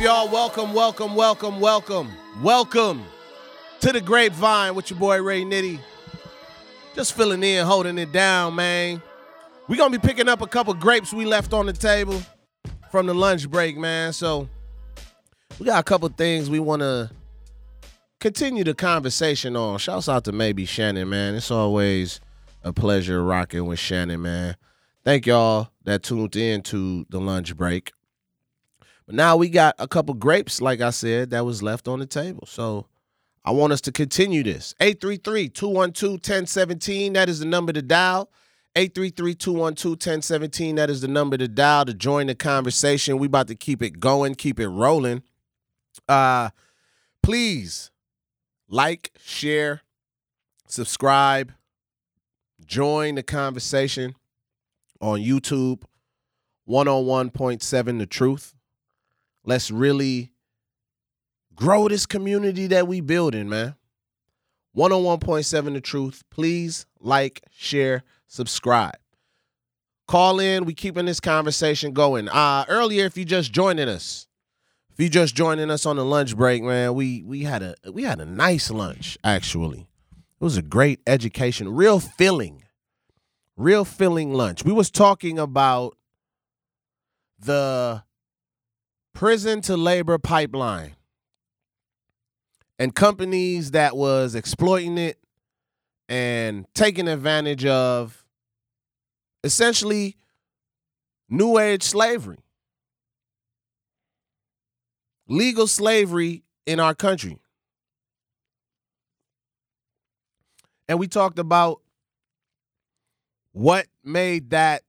y'all? Welcome to the Grapevine with your boy Ray Nitty. Just filling in, holding it down, man. We're going to be picking up a couple grapes we left on the table from the lunch break, man. So we got a couple things we want to continue the conversation on. Shouts out to maybe Shannon, man. It's always a pleasure rocking with Shannon, man. Thank y'all that tuned in to the lunch break. But now we got a couple grapes, like I said, that was left on the table. So I want us to continue this. 833-212-1017, that is the number to dial. 833-212-1017, that is the number to dial to join the conversation. We about to keep it going, keep it rolling. Please like, share, subscribe, join the conversation on YouTube, 101.7 The Truth. Let's really grow this community that we building, man. 101.7 The Truth. Please like, share, subscribe. Call in. We keeping this conversation going. Earlier, if you just joining us on the lunch break, man, we had a nice lunch, actually. It was a great education, real filling lunch. We was talking about the prison to labor pipeline and companies that was exploiting it and taking advantage of essentially new age slavery, legal slavery in our country. And we talked about what made that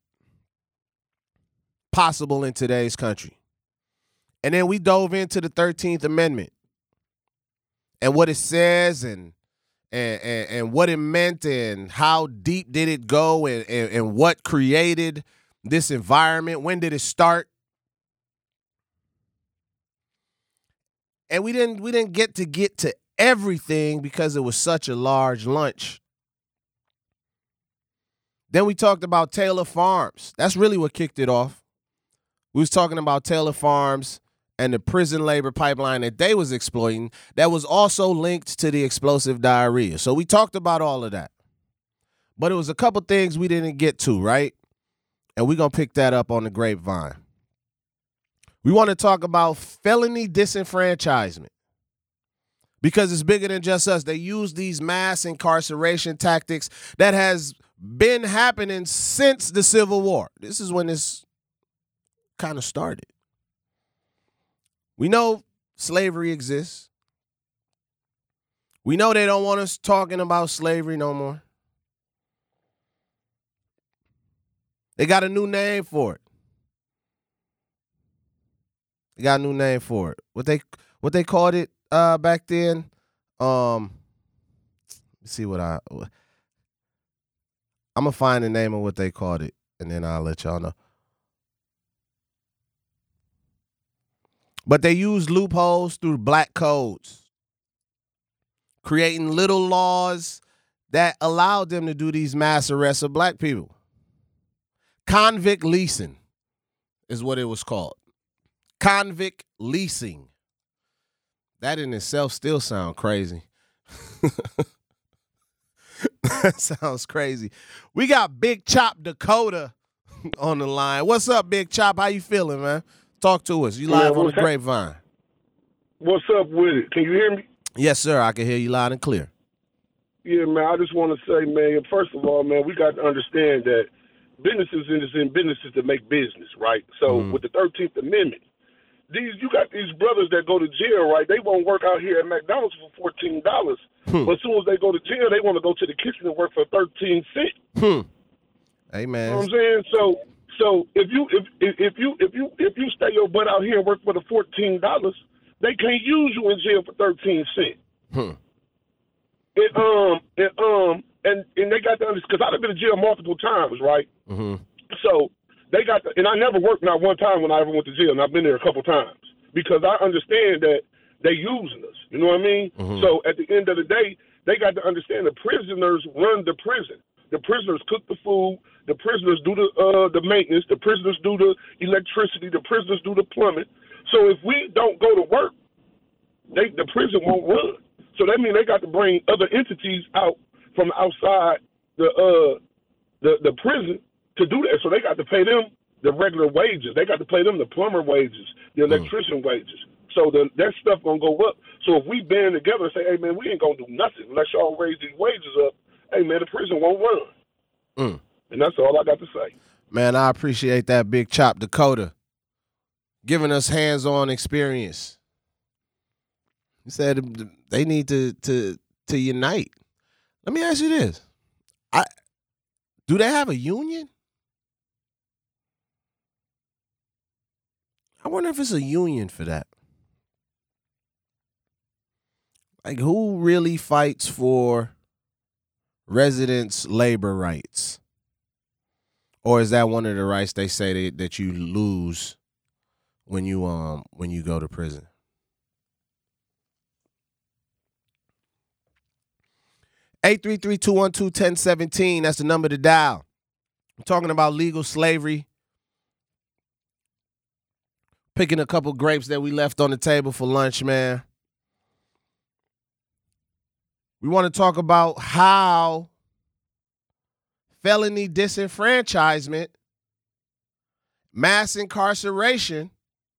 possible in today's country. And then we dove into the 13th Amendment and what it says and what it meant and how deep did it go and what created this environment. When did it start? And we didn't get to everything because it was such a large lunch. Then we talked about Taylor Farms. That's really what kicked it off. We was talking about Taylor Farms and the prison labor pipeline that they was exploiting that was also linked to the explosive diarrhea. So we talked about all of that. But it was a couple things we didn't get to, right? And we're going to pick that up on the Grapevine. We want to talk about felony disenfranchisement because it's bigger than just us. They use these mass incarceration tactics that has been happening since the Civil War. This is when this kind of started. We know slavery exists. We know they don't want us talking about slavery no more. They got a new name for it. What they called it back then? Let's see what I'm gonna find the name of what they called it, and then I'll let y'all know. But they used loopholes through black codes, creating little laws that allowed them to do these mass arrests of black people. Convict leasing is what it was called. Convict leasing. That in itself still sounds crazy. That sounds crazy. We got Big Chop Dakota on the line. What's up, Big Chop? How you feeling, man? Talk to us. You live on the Grapevine. What's up with it? Can you hear me? Yes, sir. I can hear you loud and clear. Yeah, man. I just want to say, man, first of all, man, we got to understand that businesses is in businesses to make business, right? So with the 13th Amendment, you got these brothers that go to jail, right? They won't work out here at McDonald's for $14. But as soon as they go to jail, they want to go to the kitchen and work for 13 cents. Hey, man. You know what I'm saying? So if you stay your butt out here and work for the $14, they can't use you in jail for 13 cents. And they got to understand, because I've been to jail multiple times, right? So they got and I never worked not one time when I ever went to jail, and I've been there a couple times because I understand that they using us. You know what I mean? So at the end of the day, they got to understand the prisoners run the prison. The prisoners cook the food. The prisoners do the maintenance. The prisoners do the electricity. The prisoners do the plumbing. So if we don't go to work, the prison won't run. So that means they got to bring other entities out from outside the prison to do that. So they got to pay them the regular wages. They got to pay them the plumber wages, the electrician wages. So that stuff gonna go up. So if we band together and say, hey man, we ain't gonna do nothing unless y'all raise these wages up, hey man, the prison won't run. And that's all I got to say. Man, I appreciate that, Big Chop Dakota, giving us hands-on experience. He said they need to unite. Let me ask you this. Do they have a union? I wonder if it's a union for that. Like, who really fights for residents' labor rights? Or is that one of the rights they say that you lose when you go to prison? Eight 833-212-1017. That's the number to dial. I'm talking about legal slavery. Picking a couple grapes that we left on the table for lunch, man. We want to talk about how felony disenfranchisement, mass incarceration,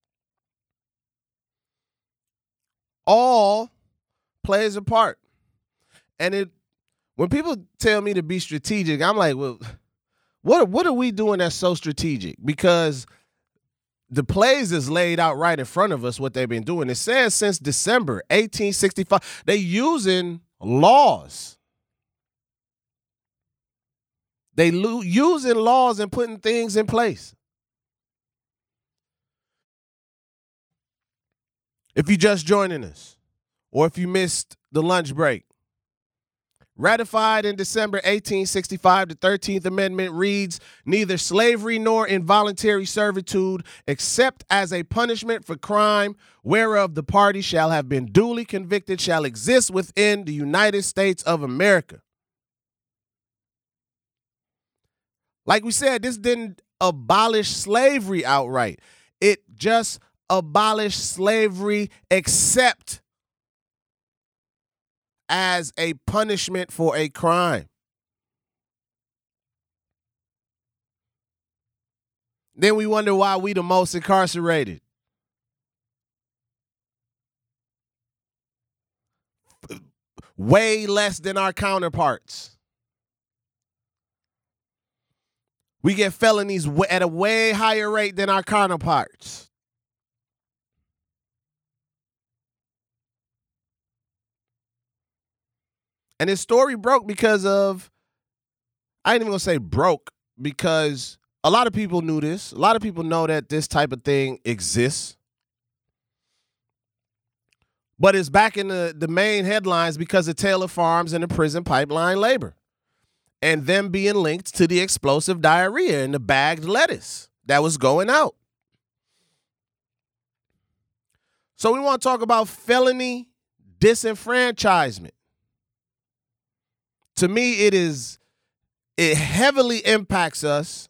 all plays a part. And when people tell me to be strategic, I'm like, well, what are we doing that's so strategic? Because the plays is laid out right in front of us what they've been doing. It says since December 1865, they using laws. They using laws and putting things in place. If you're just joining us, or if you missed the lunch break, ratified in December 1865, the 13th Amendment reads, neither slavery nor involuntary servitude, except as a punishment for crime whereof the party shall have been duly convicted, shall exist within the United States of America. Like we said, this didn't abolish slavery outright. It just abolished slavery except as a punishment for a crime. Then we wonder why we the most incarcerated. Way less than our counterparts. We get felonies at a way higher rate than our counterparts. And his story broke because of, I ain't even gonna say broke, because a lot of people knew this. A lot of people know that this type of thing exists. But it's back in the main headlines because of Taylor Farms and the prison pipeline labor. And them being linked to the explosive diarrhea and the bagged lettuce that was going out. So we want to talk about felony disenfranchisement. To me, it heavily impacts us,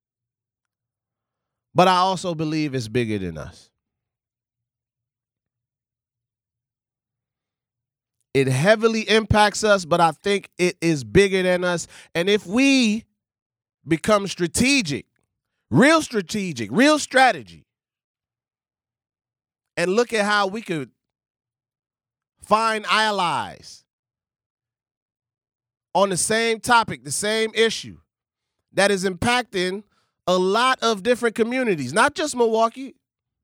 but I also believe it's bigger than us. It heavily impacts us, but I think it is bigger than us. And if we become strategic, real strategy, and look at how we could find allies on the same topic, the same issue that is impacting a lot of different communities, not just Milwaukee.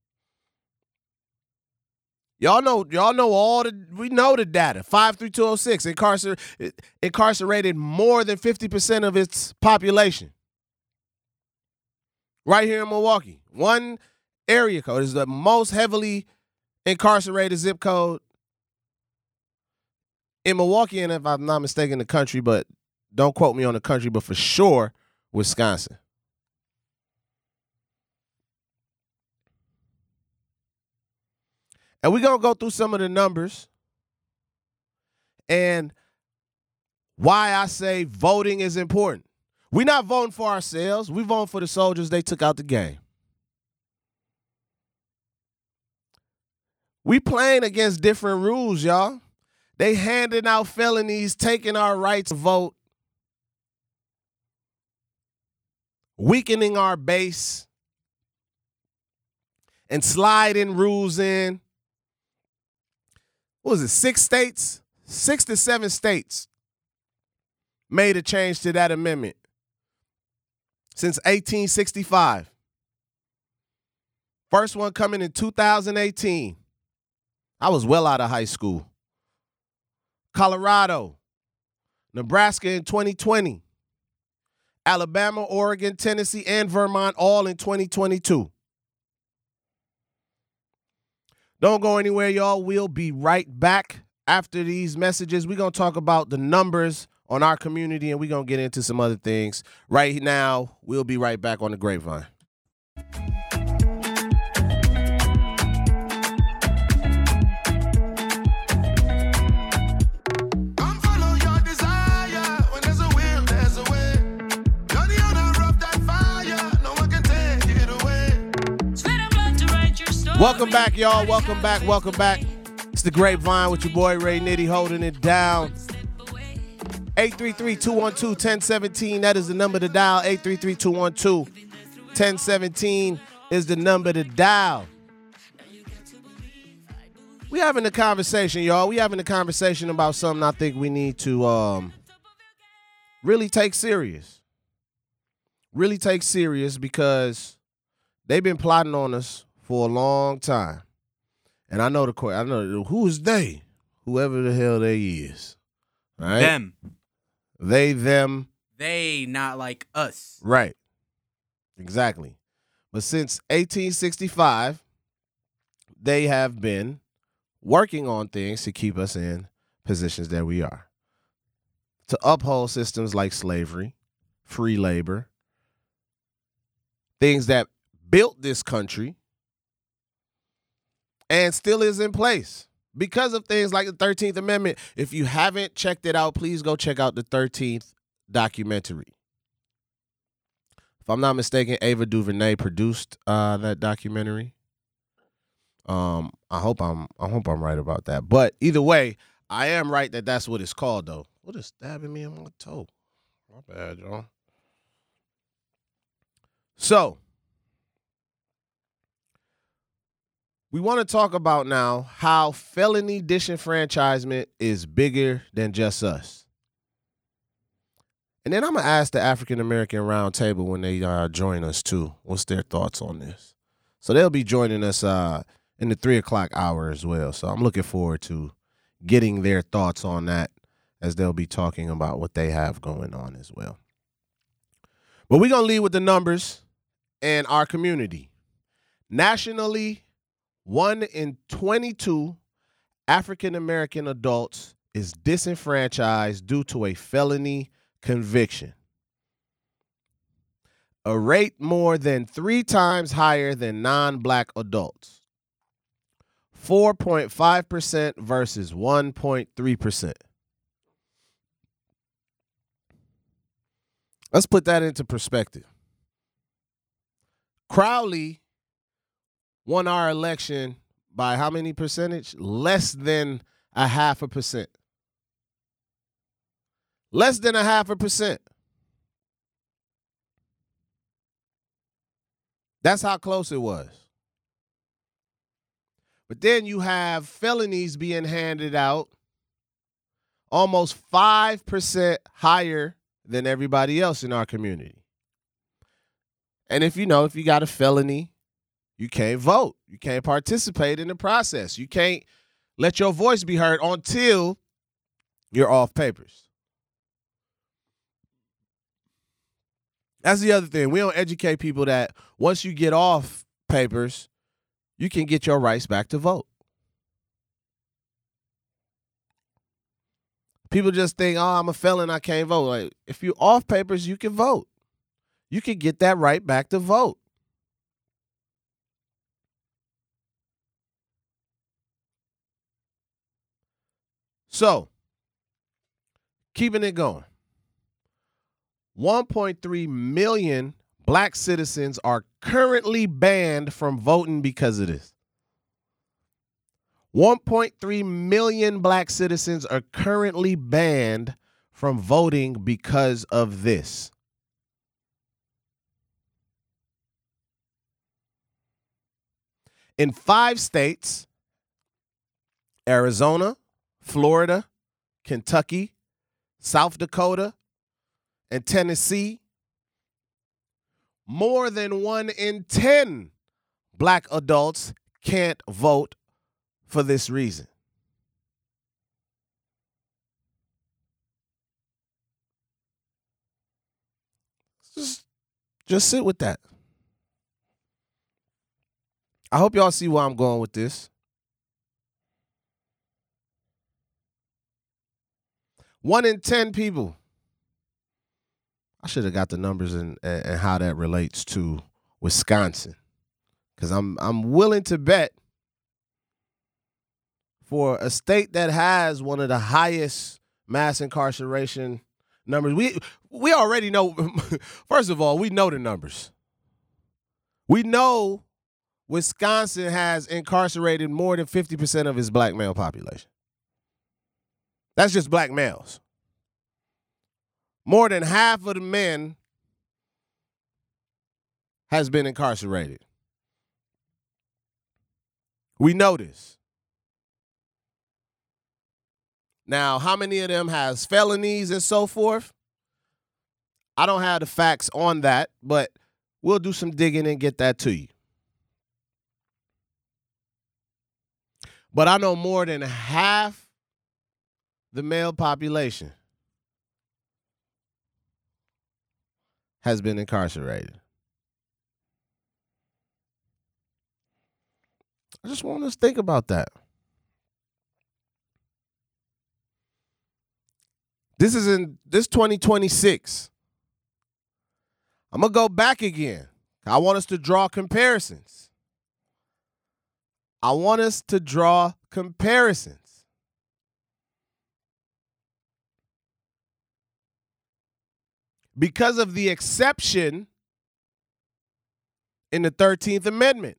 Y'all know we know the data. 53206 incarcerated more than 50% of its population. Right here in Milwaukee. One area code is the most heavily incarcerated zip code in Milwaukee, and if I'm not mistaken, the country, but don't quote me on the country, but for sure, Wisconsin. And we're going to go through some of the numbers and why I say voting is important. We're not voting for ourselves. We're voting for the soldiers they took out the game. We playing against different rules, y'all. They handing out felonies, taking our rights to vote, weakening our base, and sliding rules in. What was it, 6 states? 6 to 7 states made a change to that amendment since 1865. First one coming in 2018. I was well out of high school. Colorado, Nebraska in 2020. Alabama, Oregon, Tennessee, and Vermont all in 2022. Don't go anywhere, y'all. We'll be right back after these messages. We're going to talk about the numbers on our community, and we're going to get into some other things. Right now, we'll be right back on The Grapevine. Welcome back, y'all. Welcome back. Welcome back. It's The Grapevine with your boy Ray Nitty holding it down. 833-212-1017. That is the number to dial. 833-212-1017 is the number to dial. We having a conversation, y'all. We having a conversation about something I think we need to really take serious. Really take serious because they've been plotting on us for a long time. And I know who's they? Whoever the hell they is. Right? Them. They, them. They, not like us. Right. Exactly. But since 1865, they have been working on things to keep us in positions that we are. To uphold systems like slavery, free labor, things that built this country, and still is in place because of things like the 13th Amendment. If you haven't checked it out, please go check out the 13th documentary. If I'm not mistaken, Ava DuVernay produced that documentary. I hope I'm right about that. But either way, I am right that that's what it's called, though. What is stabbing me in my toe? My bad, y'all. So, we want to talk about now how felony disenfranchisement is bigger than just us. And then I'm going to ask the African American Roundtable when they join us, too, what's their thoughts on this. So they'll be joining us in the 3 o'clock hour as well. So I'm looking forward to getting their thoughts on that as they'll be talking about what they have going on as well. But we're going to lead with the numbers and our community. Nationally, 1 in 22 African-American adults is disenfranchised due to a felony conviction, a rate more than 3 times higher than non-black adults, 4.5% versus 1.3%. Let's put that into perspective. Crowley won our election by how many percentage? Less than 0.5%. Less than 0.5%. That's how close it was. But then you have felonies being handed out almost 5% higher than everybody else in our community. And if you got a felony, you can't vote. You can't participate in the process. You can't let your voice be heard until you're off papers. That's the other thing. We don't educate people that once you get off papers, you can get your rights back to vote. People just think, I'm a felon, I can't vote. Like, if you're off papers, you can vote. You can get that right back to vote. So, keeping it going. 1.3 million black citizens are currently banned from voting because of this. 1.3 million black citizens are currently banned from voting because of this. In 5 states, Arizona, Florida, Kentucky, South Dakota, and Tennessee, more than 1 in 10 black adults can't vote for this reason. Just sit with that. I hope y'all see where I'm going with this. 1 in 10 people. I should have got the numbers and how that relates to Wisconsin, because I'm willing to bet for a state that has one of the highest mass incarceration numbers. We already know. First of all, we know the numbers. We know Wisconsin has incarcerated more than 50% of its black male population. That's just black males. More than half of the men has been incarcerated. We know this. Now, how many of them has felonies and so forth? I don't have the facts on that, but we'll do some digging and get that to you. But I know more than half the male population has been incarcerated. I just want us to think about that. This is in this 2026. I'm going to go back again. I want us to draw comparisons. Because of the exception in the 13th Amendment.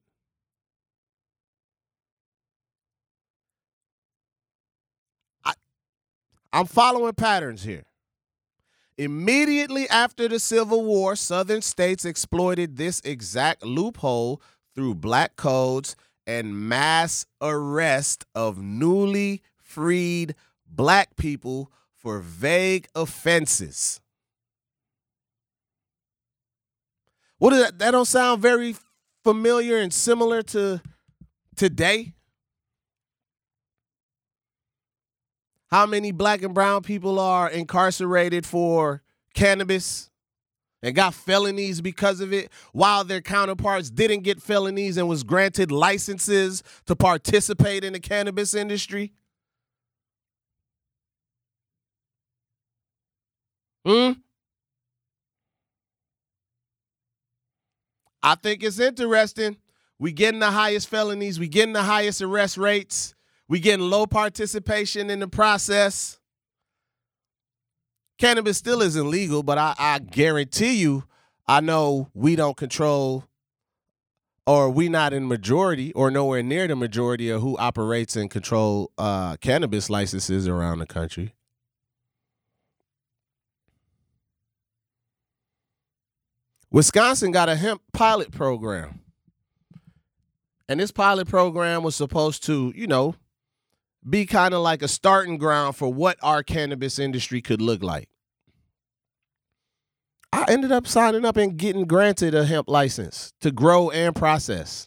I'm following patterns here. Immediately after the Civil War, Southern states exploited this exact loophole through black codes and mass arrest of newly freed black people for vague offenses. What is that? That don't sound very familiar and similar to today? How many black and brown people are incarcerated for cannabis and got felonies because of it, while their counterparts didn't get felonies and was granted licenses to participate in the cannabis industry? I think it's interesting. We getting the highest felonies. We getting the highest arrest rates. We getting low participation in the process. Cannabis still isn't legal, but I guarantee you, I know we don't control, or we not in majority or nowhere near the majority of who operates and control cannabis licenses around the country. Wisconsin got a hemp pilot program. And this pilot program was supposed to, be kind of like a starting ground for what our cannabis industry could look like. I ended up signing up and getting granted a hemp license to grow and process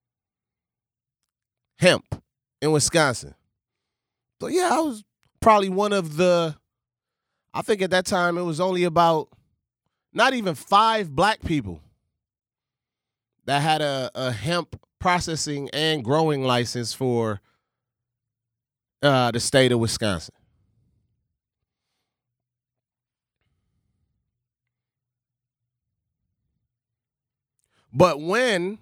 hemp in Wisconsin. So yeah, I was probably one of I think at that time it was only about not even 5 black people that had a hemp processing and growing license for the state of Wisconsin. But when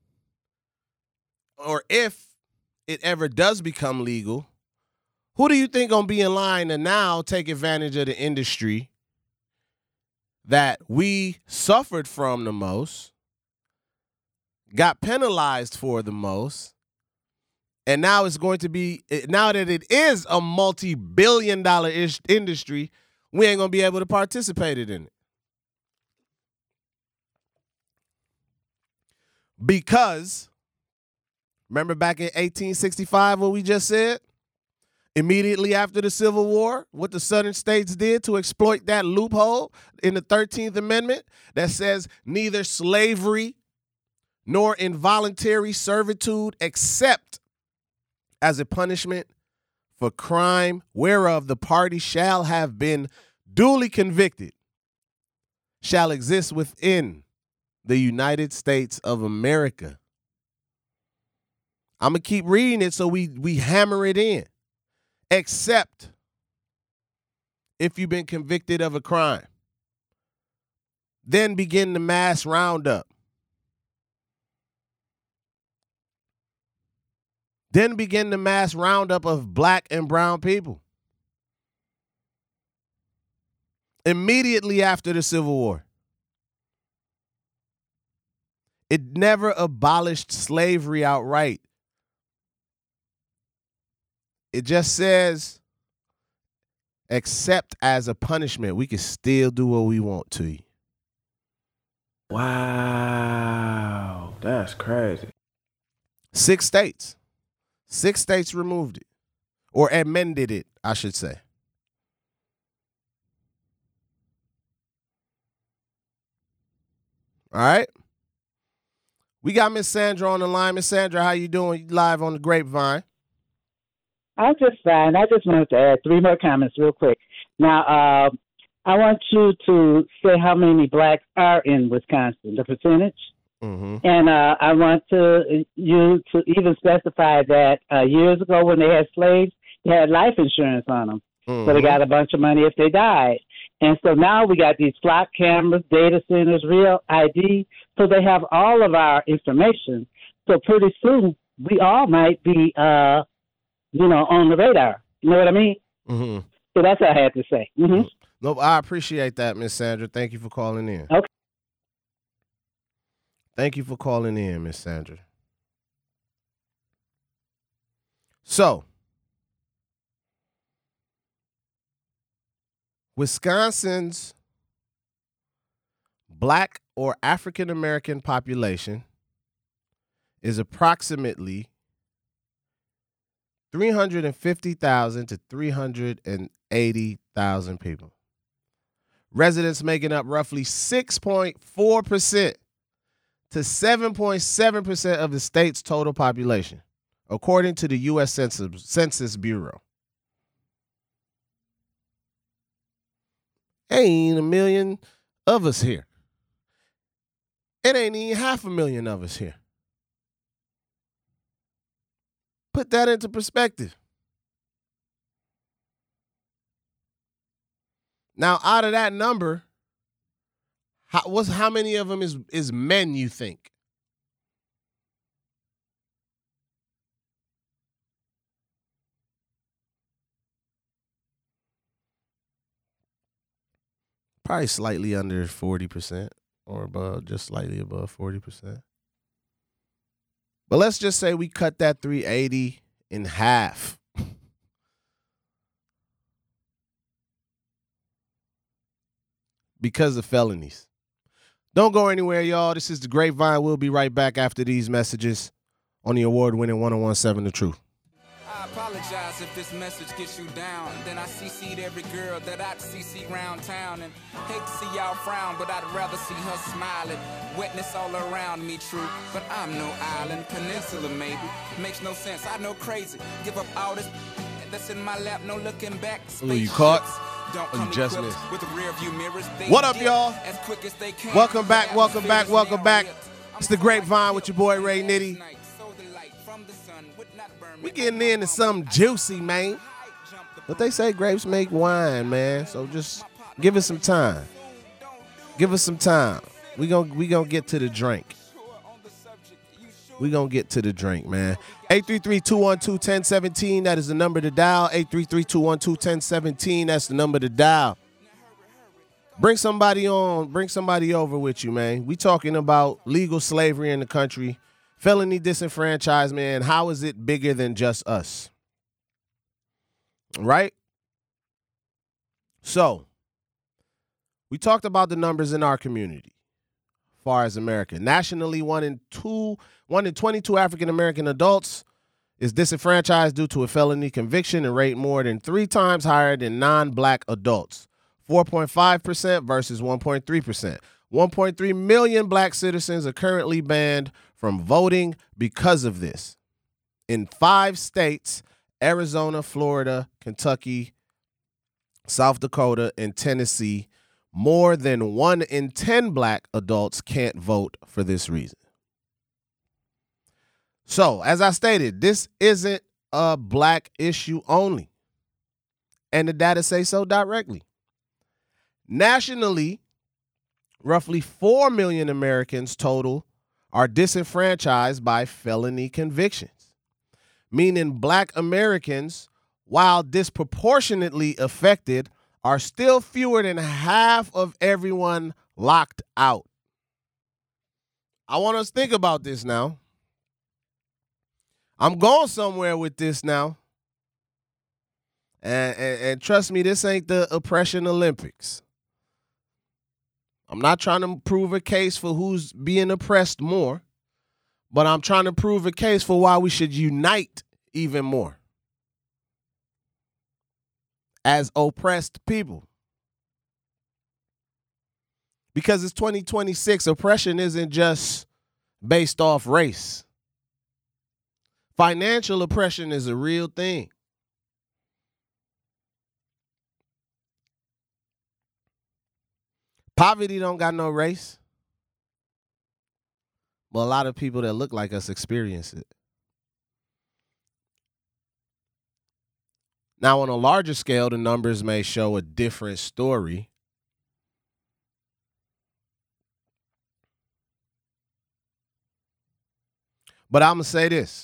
or if it ever does become legal, who do you think gonna be in line to now take advantage of the industry that we suffered from the most, got penalized for the most, And now it's going to be, now that it is a multi-billion-dollar industry, we ain't going to be able to participate in it. Because, remember back in 1865 what we just said? Immediately after the Civil War, what the Southern states did to exploit that loophole in the 13th Amendment that says neither slavery nor involuntary servitude except as a punishment for crime whereof the party shall have been duly convicted shall exist within the United States of America. I'm going to keep reading it so we hammer it in. Except if you've been convicted of a crime. Then begin the mass roundup. Then begin the mass roundup of black and brown people. Immediately after the Civil War. It never abolished slavery outright. It just says, except as a punishment, we can still do what we want to you. Wow, that's crazy. 6 states. 6 states removed it. Or amended it, I should say. All right. We got Miss Sandra on the line. Miss Sandra, how you doing? You live on the Grapevine. I'm just fine. I just wanted to add 3 more comments real quick. Now, I want you to say how many blacks are in Wisconsin, the percentage. Mm-hmm. And I want you to even specify that years ago when they had slaves, they had life insurance on them. Mm-hmm. So they got a bunch of money if they died. And so now we got these flock cameras, data centers, real ID. So they have all of our information. So pretty soon we all might be on the radar. You know what I mean? Mm-hmm. So that's what I had to say. Mm-hmm. No, I appreciate that, Miss Sandra. Thank you for calling in. Okay. Thank you for calling in, Miss Sandra. So, Wisconsin's black or African American population is approximately 350,000 to 380,000 people. Residents making up roughly 6.4% to 7.7% of the state's total population, according to the U.S. Census Bureau. Ain't a million of us here. It ain't even 500,000 of us here. Put that into perspective. Now, out of that number, how many of them is men, you think? Probably slightly under 40% or above, just slightly above 40%. But let's just say we cut that 380 in half. Because of felonies. Don't go anywhere, y'all. This is the Grapevine. We'll be right back after these messages on the award-winning 1017 The Truth. I apologize if this message gets you down. Then I CC'd every girl that I'd CC round town. And hate to see y'all frown, but I'd rather see her smiling. Wetness all around me, true. But I'm no island, peninsula maybe. Makes no sense, I know crazy. Give up all this that's in my lap, no looking back. Ooh, you caught? Don't Oh, you just missed. with the rear view mirrors. What up, y'all? As quick as they can. Welcome back, welcome back, welcome back. It's the Grapevine with your boy Ray Nitty. We getting into something juicy, man. But they say grapes make wine, man. So just give us some time. Give us some time. We gonna get to the drink. We gonna get to the drink, man. 833-212-1017. That is the number to dial. 833-212-1017. That's the number to dial. Bring somebody on. Bring somebody over with you, man. We talking about legal slavery in the country felony disenfranchisement, and how is it bigger than just us? Right? So, we talked about the numbers in our community as far as America. Nationally, 1 in 22 African American adults is disenfranchised due to a felony conviction and rate more than 3 times higher than non-black adults. 4.5% versus 1.3%. 1.3 million black citizens are currently banned from voting because of this. In 5 states, Arizona, Florida, Kentucky, South Dakota, and Tennessee, more than 1 in 10 black adults can't vote for this reason. So, as I stated, this isn't a black issue only, and the data say so directly. Nationally, roughly 4 million Americans total are disenfranchised by felony convictions, meaning black Americans, while disproportionately affected, are still fewer than half of everyone locked out. I want us to think about this now. I'm going somewhere with this now. And trust me, this ain't the oppression Olympics. I'm not trying to prove a case for who's being oppressed more, but I'm trying to prove a case for why we should unite even more as oppressed people. Because it's 2026, oppression isn't just based off race. Financial oppression is a real thing. Poverty don't got no race. But a lot of people that look like us experience it. Now, on a larger scale, the numbers may show a different story. But I'm going to say this.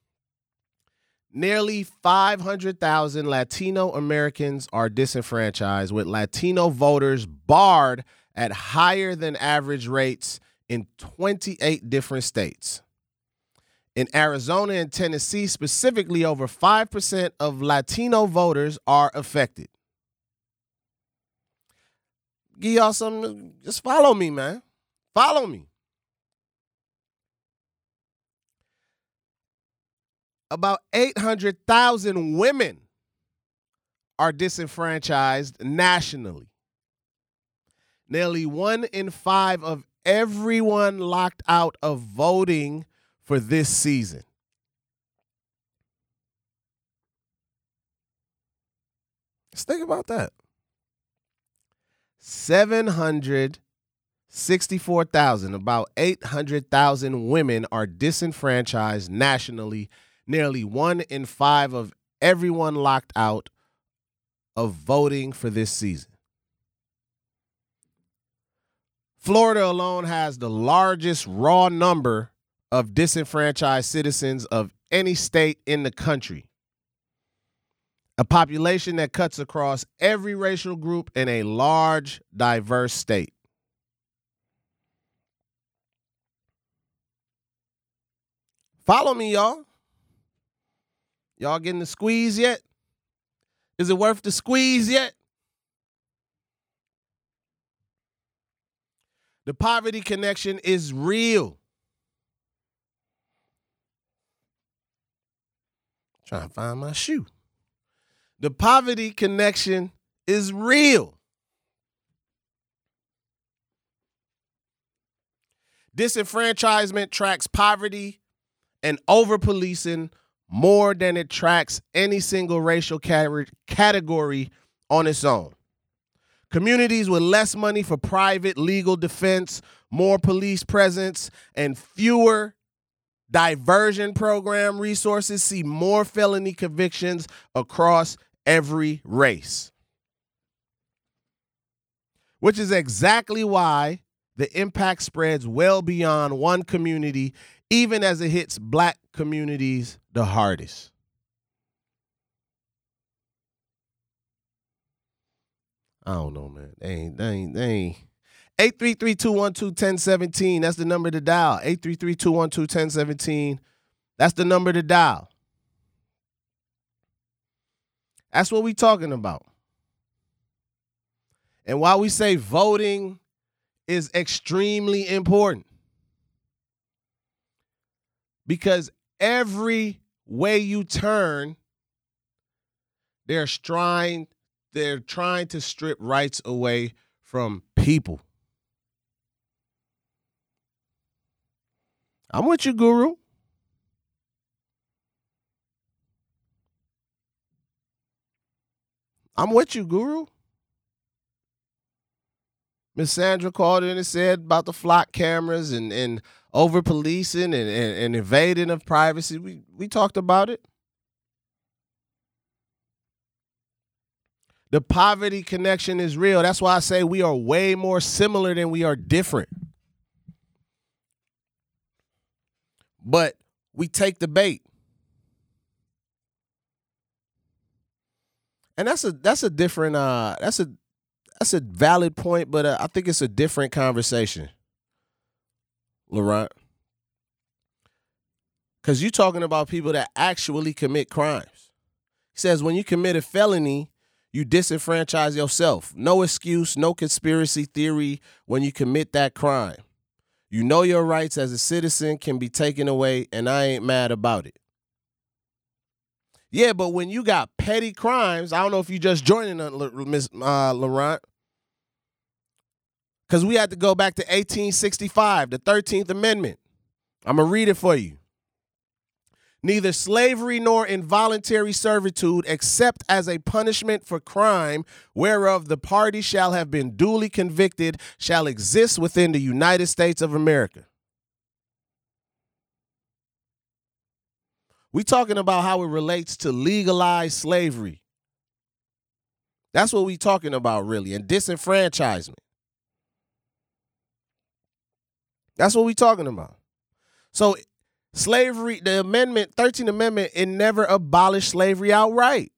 Nearly 500,000 Latino Americans are disenfranchised, with Latino voters barred at higher than average rates in 28 different states. In Arizona and Tennessee, specifically, over 5% of Latino voters are affected. Give y'all some, just follow me, man. Follow me. About 800,000 women are disenfranchised nationally. Nearly 1 in 5 of everyone locked out of voting for this season. Let's think about that. 764,000, about 800,000 women are disenfranchised nationally. Nearly 1 in 5 of everyone locked out of voting for this season. Florida alone has the largest raw number of disenfranchised citizens of any state in the country. A population that cuts across every racial group in a large, diverse state. Follow me, y'all. Y'all getting the squeeze yet? Is it worth the squeeze yet? The poverty connection is real. Trying to find my shoe. The poverty connection is real. Disenfranchisement tracks poverty and over-policing more than it tracks any single racial category on its own. Communities with less money for private legal defense, more police presence, and fewer diversion program resources see more felony convictions across every race. Which is exactly why the impact spreads well beyond one community, even as it hits black communities the hardest. I don't know, man. They ain't. 833-212-1017. That's the number to dial. 833-212-1017. That's the number to dial. That's what we talking about. And why we say voting is extremely important. Because every way you turn, they're trying to strip rights away from people. I'm with you, Guru. I'm with you, Guru. Miss Sandra called in and said about the flock cameras and over policing and invading of privacy. We talked about it. The poverty connection is real. That's why I say we are way more similar than we are different. But we take the bait. And that's a different that's a valid point, but I think it's a different conversation, Laurent. Because you're talking about people that actually commit crimes. He says when you commit a felony, you disenfranchise yourself. No excuse, no conspiracy theory when you commit that crime. You know your rights as a citizen can be taken away, and I ain't mad about it. Yeah, but when you got petty crimes, I don't know if you just joining Ms. Laurent, because we had to go back to 1865, the 13th Amendment. I'm going to read it for you. Neither slavery nor involuntary servitude, except as a punishment for crime whereof the party shall have been duly convicted, shall exist within the United States of America. We talking about how it relates to legalized slavery. That's what we talking about, really, and disenfranchisement. That's what we talking about. So slavery, the 13th Amendment, it never abolished slavery outright.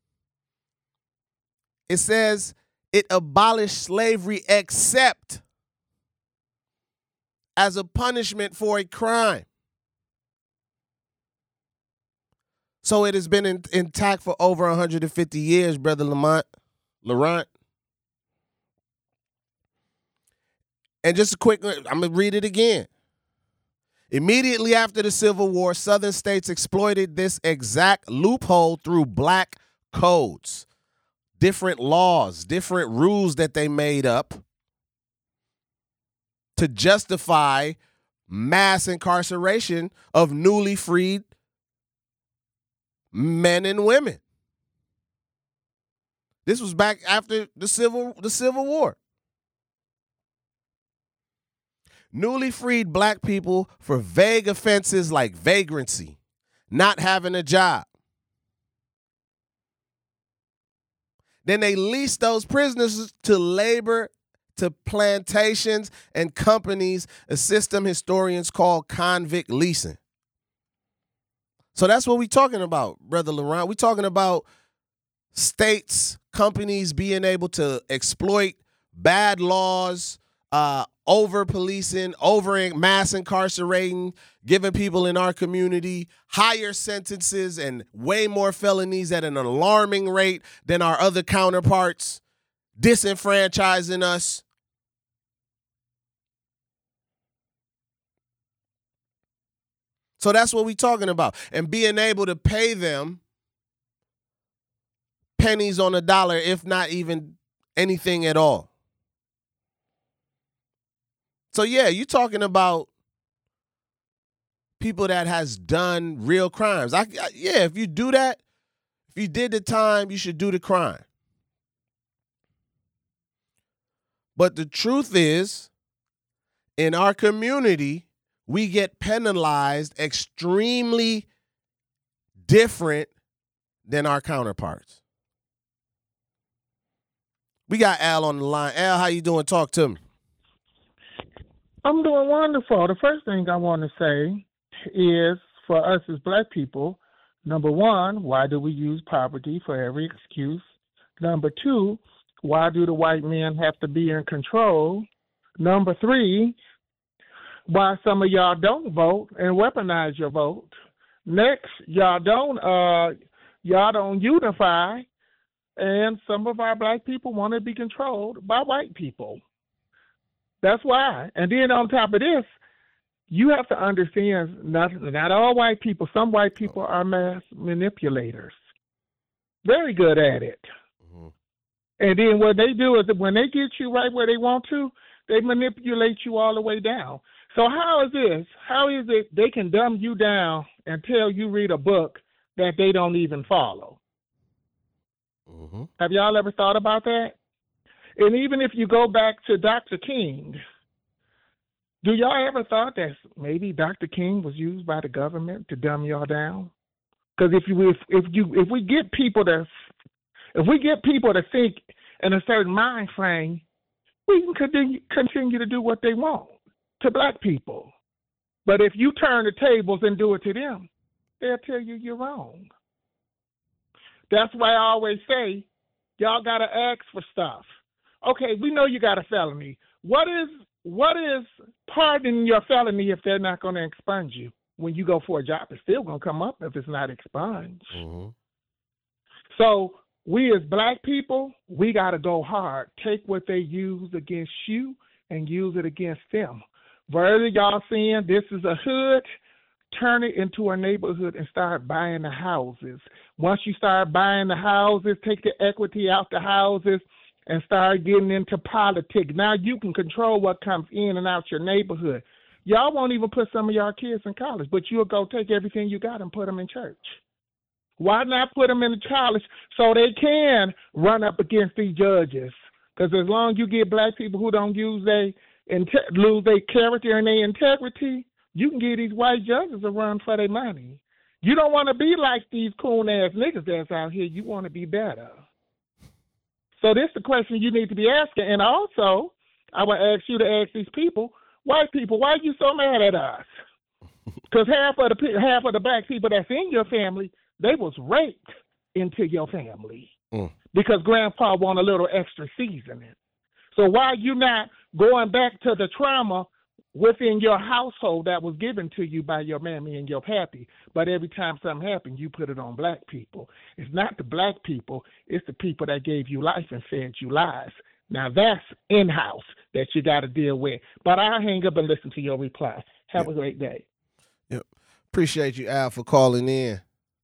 It says it abolished slavery except as a punishment for a crime. So it has been intact for over 150 years, Brother Laurent. And just a quick, I'm going to read it again. Immediately after the Civil War, Southern states exploited this exact loophole through black codes, different laws, different rules that they made up to justify mass incarceration of newly freed men and women. This was back after the Civil War. Newly freed black people for vague offenses like vagrancy, not having a job. Then they leased those prisoners to labor to plantations and companies, a system historians call convict leasing. So that's what we're talking about, Brother Laurent. We're talking about states, companies being able to exploit bad laws, over policing, over mass incarcerating, giving people in our community higher sentences and way more felonies at an alarming rate than our other counterparts, disenfranchising us. So that's what we're talking about. And being able to pay them pennies on a dollar, if not even anything at all. So yeah, you're talking about people that has done real crimes. Yeah, if you do that, if you did the time, you should do the crime. But the truth is, in our community, we get penalized extremely different than our counterparts. We got Al on the line. Al, how you doing? Talk to me. I'm doing wonderful. The first thing I want to say is, for us as black people, number one, why do we use poverty for every excuse? Number two, why do the white men have to be in control? Number 3, why some of y'all don't vote and weaponize your vote. Next, y'all don't unify, and some of our black people want to be controlled by white people. That's why. And then on top of this, you have to understand not all white people, some white people are mass manipulators. Very good at it. Mm-hmm. And then what they do is that when they get you right where they want to, they manipulate you all the way down. So how is this? How is it they can dumb you down and tell you read a book that they don't even follow? Mm-hmm. Have y'all ever thought about that? And even if you go back to Dr. King, do y'all ever thought that maybe Dr. King was used by the government to dumb y'all down? Because if we get people to think in a certain mind frame, we can continue to do what they want to black people. But if you turn the tables and do it to them, they'll tell you you're wrong. That's why I always say, y'all got to ask for stuff. Okay, we know you got a felony. What is pardoning your felony if they're not going to expunge you? When you go for a job, it's still going to come up if it's not expunged. Mm-hmm. So we as black people, we got to go hard. Take what they use against you and use it against them. Whether y'all saying this is a hood, turn it into a neighborhood and start buying the houses. Once you start buying the houses, take the equity out the houses and start getting into politics. Now you can control what comes in and out your neighborhood. Y'all won't even put some of y'all kids in college, but you'll go take everything you got and put them in church. Why not put them in college so they can run up against these judges? Because as long as you get black people who don't lose their character and their integrity, you can give these white judges a run for their money. You don't want to be like these coon-ass niggas that's out here. You want to be better. So this is the question you need to be asking. And also, I would ask you to ask these people, white people, why are you so mad at us? Because half of the black people that's in your family, they was raped into your family because grandpa want a little extra seasoning. So why are you not going back to the trauma within your household that was given to you by your mammy and your pappy? But every time something happened, you put it on black people. It's not the black people, it's the people that gave you life and fed you lies. Now that's in-house that you got to deal with. But I'll hang up and listen to your reply. Have a great day. Yep. Appreciate you, Al, for calling in.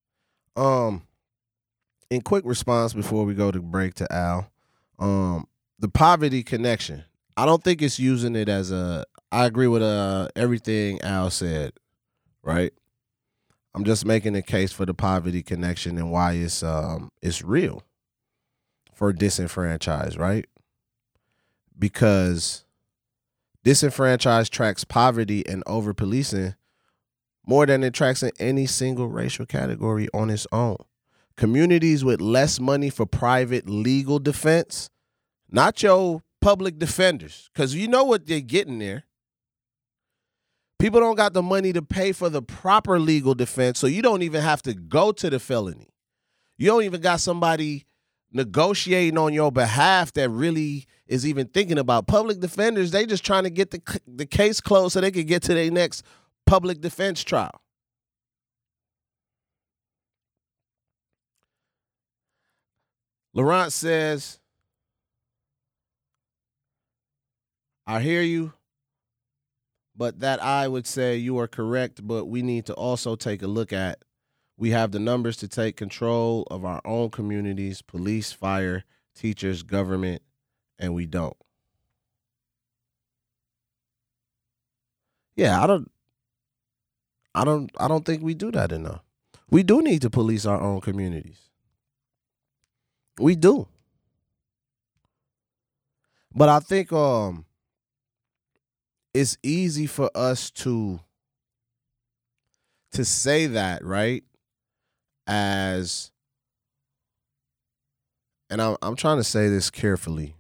In quick response before we go to break to Al, the poverty connection. I don't think it's using it as I agree with everything Al said, right? I'm just making a case for the poverty connection and why it's real for disenfranchised, right? Because disenfranchised tracks poverty and over-policing more than it tracks in any single racial category on its own. Communities with less money for private legal defense, not your public defenders, because you know what they're getting there. People don't got the money to pay for the proper legal defense, so you don't even have to go to the felony. You don't even got somebody negotiating on your behalf that really is even thinking about public defenders. They just trying to get the case closed so they can get to their next public defense trial. Laurent says, I hear you, but that I would say you are correct, but we need to also take a look at, we have the numbers to take control of our own communities, police, fire, teachers, government, and we don't. Yeah, I don't think we do that enough. We do need to police our own communities. We do. But I think it's easy for us to say that, right? As, and I'm trying to say this carefully,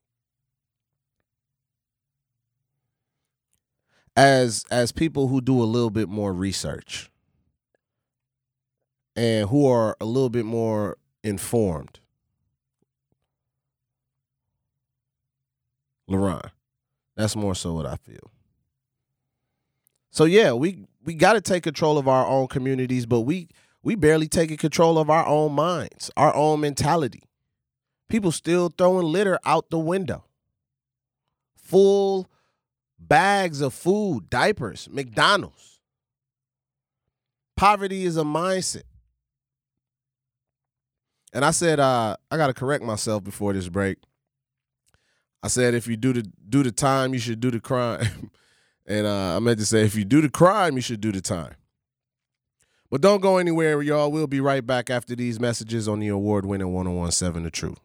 as people who do a little bit more research and who are a little bit more informed. Laurent, That's more so what I feel. So yeah, we got to take control of our own communities, but we barely taking control of our own minds, our own mentality. People still throwing litter out the window. Full bags of food, diapers, McDonald's. Poverty is a mindset. And I said, I got to correct myself before this break. I said, if you do the time, you should do the crime. And I meant to say, if you do the crime, you should do the time. But don't go anywhere, y'all. We'll be right back after these messages on the award-winning 1017 The Truth.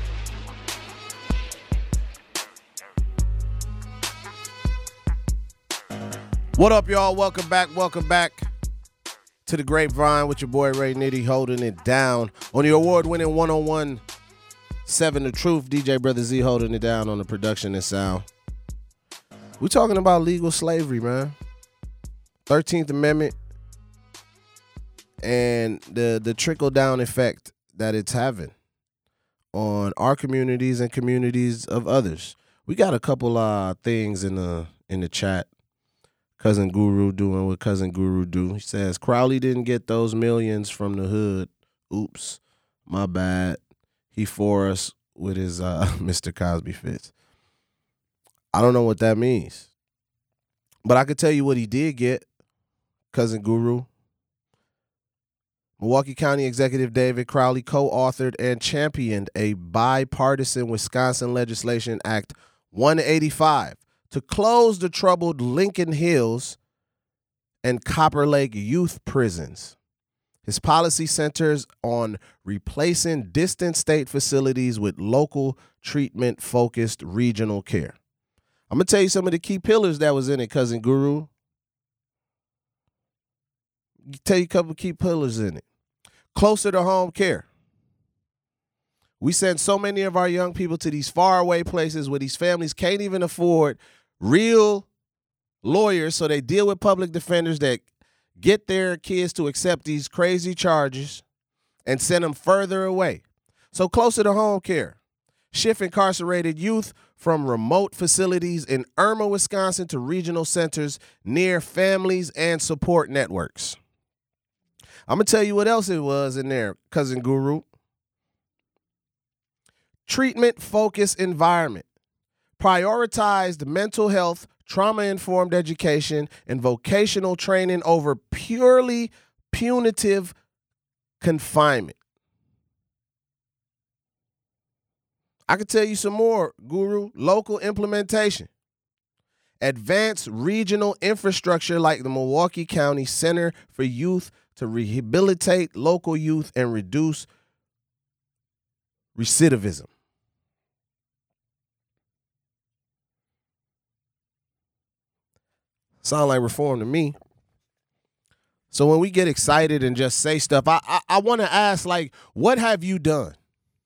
What up, y'all? Welcome back to the Grapevine with your boy Ray Nitty holding it down on the award-winning 1017 The Truth. DJ Brother Z holding it down on the production and sound. We're talking about legal slavery, man. 13th Amendment and the trickle-down effect that it's having on our communities and communities of others. We got a couple things in the chat. Cousin Guru doing what Cousin Guru do. He says, Crowley didn't get those millions from the hood. Oops, my bad. He for us with his Mr. Cosby fits. I don't know what that means. But I could tell you what he did get, Cousin Guru. Milwaukee County Executive David Crowley co-authored and championed a bipartisan Wisconsin Legislation Act 185 to close the troubled Lincoln Hills and Copper Lake youth prisons. His policy centers on replacing distant state facilities with local treatment-focused regional care. I'm going to tell you some of the key pillars that was in it, Cousin Guru. Tell you a couple of key pillars in it. Closer to home care. We send so many of our young people to these faraway places where these families can't even afford real lawyers, so they deal with public defenders that get their kids to accept these crazy charges and send them further away. So closer to home care. Shift incarcerated youth from remote facilities in Irma, Wisconsin to regional centers near families and support networks. I'm going to tell you what else it was in there, Cousin Guru. Treatment-focused environment. Prioritized mental health, trauma-informed education, and vocational training over purely punitive confinement. I could tell you some more, Guru. Local implementation. Advanced regional infrastructure like the Milwaukee County Center for Youth to rehabilitate local youth and reduce recidivism. Sound like reform to me. So when we get excited and just say stuff, I want to ask, like, what have you done?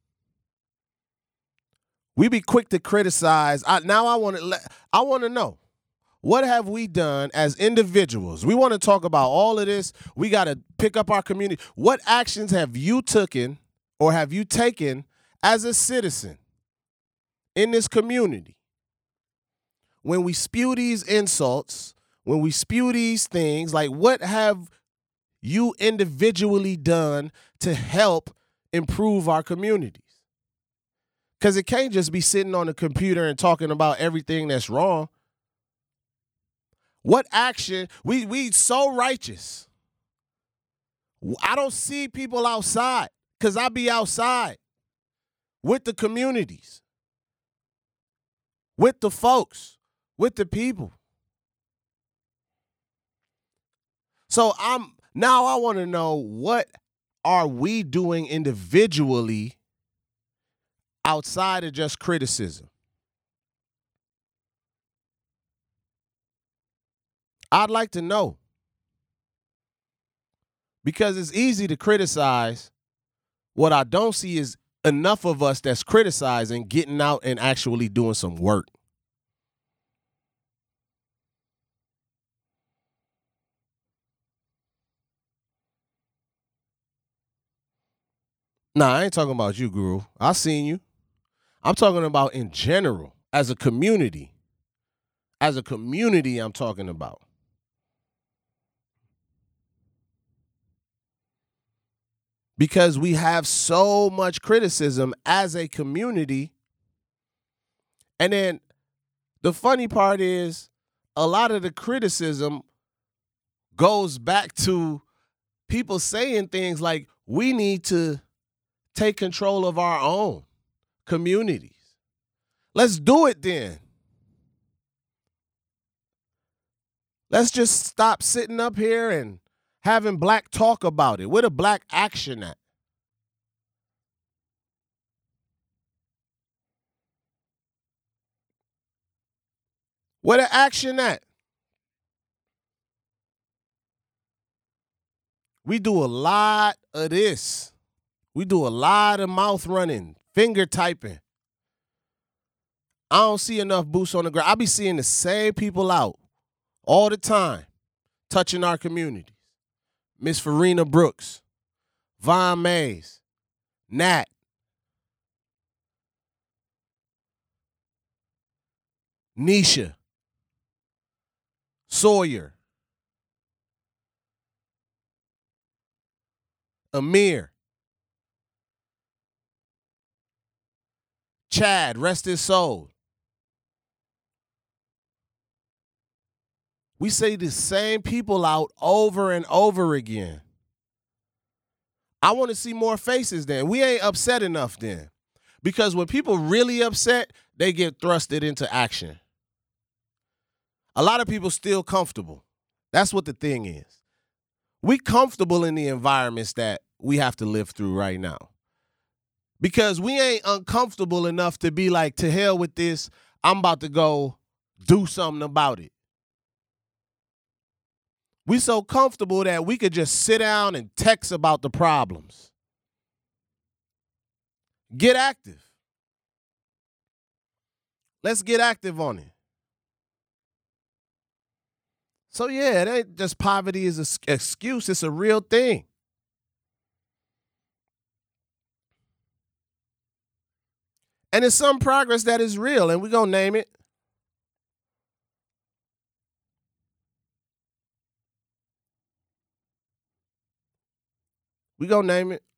We be quick to criticize. I want to know, what have we done as individuals? We want to talk about all of this. We got to pick up our community. What actions have you taken or have you taken as a citizen in this community? When we spew these insults, when we spew these things, like, what have you individually done to help improve our communities? Because it can't just be sitting on the computer and talking about everything that's wrong. What action? We so righteous. I don't see people outside because I be outside with the communities, with the folks, with the people. So I want to know, what are we doing individually outside of just criticism? I'd like to know. Because it's easy to criticize. What I don't see is enough of us that's criticizing getting out and actually doing some work. Nah, I ain't talking about you, Guru. I seen you. I'm talking about in general, as a community. As a community, I'm talking about. Because we have so much criticism as a community. And then the funny part is a lot of the criticism goes back to people saying things like, we need to take control of our own communities. Let's do it then. Let's just stop sitting up here and having black talk about it. Where the black action at? Where the action at? We do a lot of this. We do a lot of mouth running, finger typing. I don't see enough boots on the ground. I be seeing the same people out all the time touching our communities. Miss Farina Brooks, Von Mays, Nat. Nisha. Sawyer. Amir. Chad, rest his soul. We say the same people out over and over again. I want to see more faces then. We ain't upset enough then. Because when people really upset, they get thrusted into action. A lot of people still comfortable. That's what the thing is. We comfortable in the environments that we have to live through right now. Because we ain't uncomfortable enough to be like, to hell with this, I'm about to go do something about it. We so comfortable that we could just sit down and text about the problems. Get active. Let's get active on it. So yeah, it ain't just poverty is an excuse. It's a real thing. And it's some progress that is real, and we're going to name it. We're going to name it.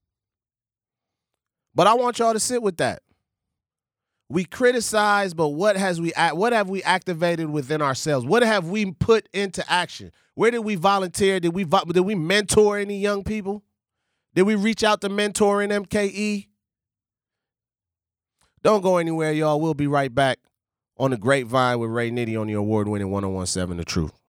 But I want y'all to sit with that. We criticize, but what have we activated within ourselves? What have we put into action? Where did we volunteer? Did we mentor any young people? Did we reach out to mentoring MKE? Don't go anywhere, y'all. We'll be right back on the Grapevine with Ray Nitty on the award-winning 1017 The Truth.